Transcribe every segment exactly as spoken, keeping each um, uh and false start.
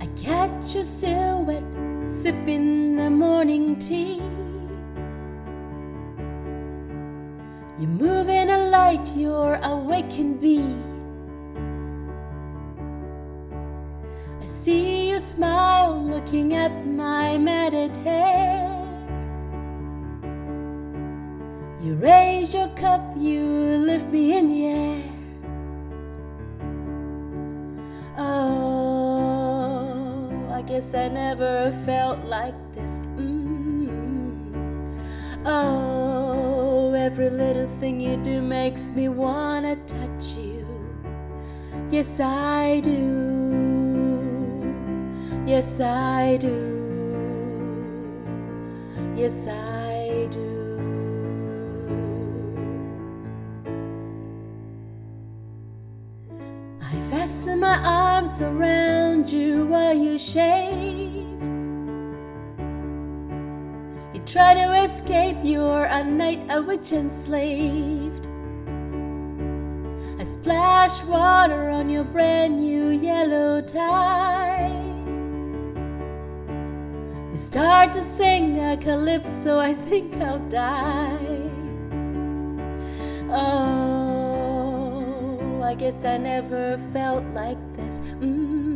I catch your silhouette sipping the morning tea. You move in a light, you're awakened bee. I see you smile looking at my matted hair. You raise your cup, you lift me in the air. Oh, I guess I never felt like this. Mm. Oh, every little thing you do makes me wanna touch you. Yes, I do. Yes, I do. Yes, I do. I fasten my arms around you while you shave. You try to escape, you're a night a witch enslaved. I splash water on your brand new yellow tie. You start to sing a calypso, I think I'll die. Oh, I guess I never felt like this. Mm.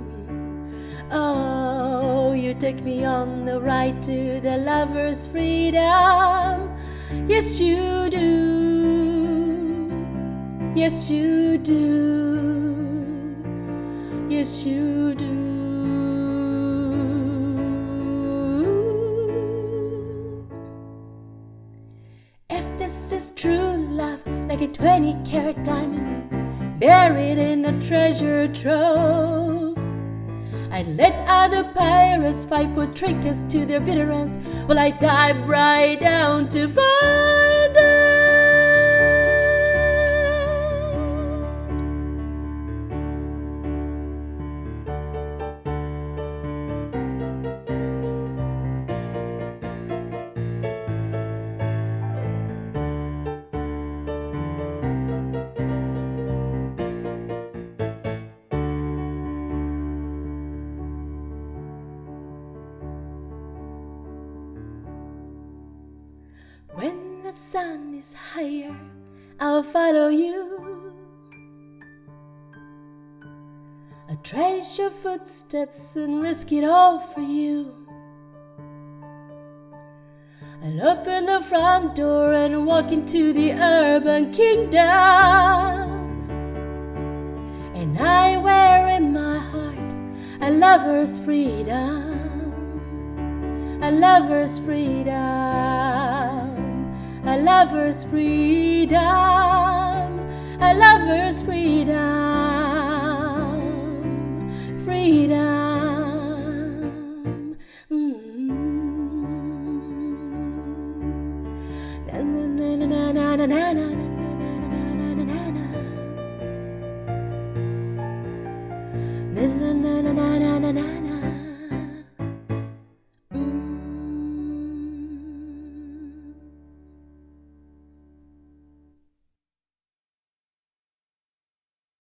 Oh, you take me on the ride to the lover's freedom. Yes, you do. Yes, you do. Yes, you do. If this is true love, like a twenty carat diamond buried in a treasure trove, I'd let other pirates fight, put trinkets to their bitter ends, while I dive right down to find out. When the sun is higher, I'll follow you. I'll trace your footsteps and risk it all for you. I'll open the front door and walk into the urban kingdom. And I wear in my heart a lover's freedom. A lover's freedom. A lover's freedom, a lover's freedom.